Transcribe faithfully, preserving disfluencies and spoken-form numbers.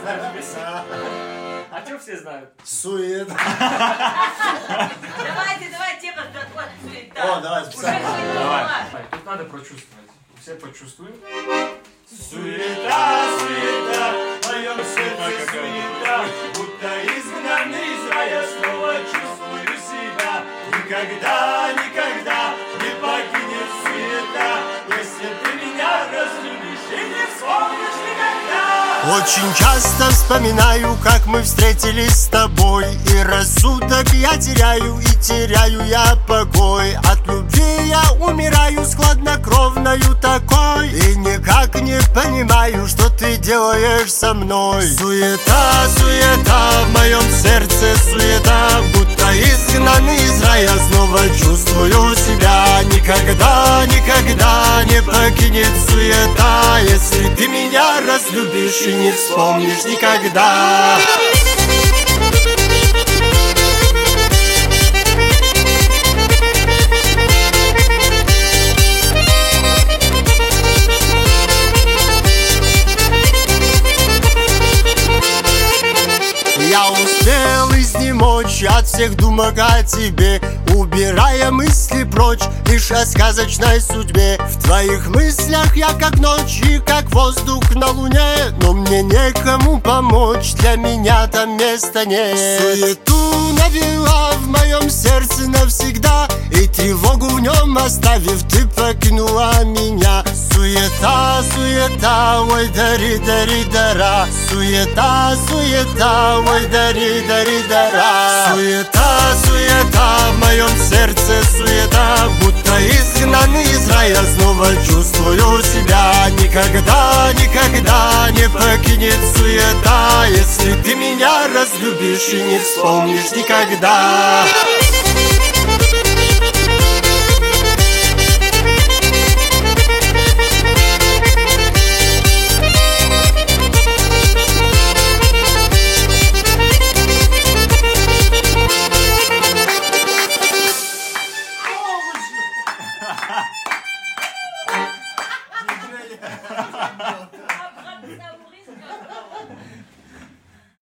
знаешь песню? А что все знают? Суета. Давайте, давайте, тема вот суета. О, давай, специально. Давай. Тут надо прочувствовать. Все почувствуем. Суета, суета, в моем сердце суета, будто изгнанный из рая снова чувствую себя. Никогда, никогда не покинет суета, если ты меня разлюбишь и не вспомнишь никогда. Очень часто вспоминаю, как мы встретились с тобой, и рассудок я теряю, и теряю я покой. От любви я умираю с хладнокровною такой, и никак не понимаю, что ты делаешь со мной. Суета, суета, в моем сердце суета, будто изгнанный из рая снова чувствую себя. Никогда, никогда не покинет суета, если ты меня разлюбишь и не вспомнишь никогда. Я успел изнемочь от всех думок о тебе, убирая мысли прочь лишь о сказочной судьбе. В твоих мыслях я как ночь и как воздух на луне, но мне некому помочь, для меня там места нет. Суету навела в моем сердце навсегда, и тревогу в нем оставив, ты покинула меня. Суета, суета, ой, дари, дари, дара. Суета, суета, ой, дари, дари, дара. Суета, суета, в моем сердце суета, будто изгнанный из рая снова чувствую себя. Никогда, никогда не покинет суета, если ты меня разлюбишь и не вспомнишь никогда.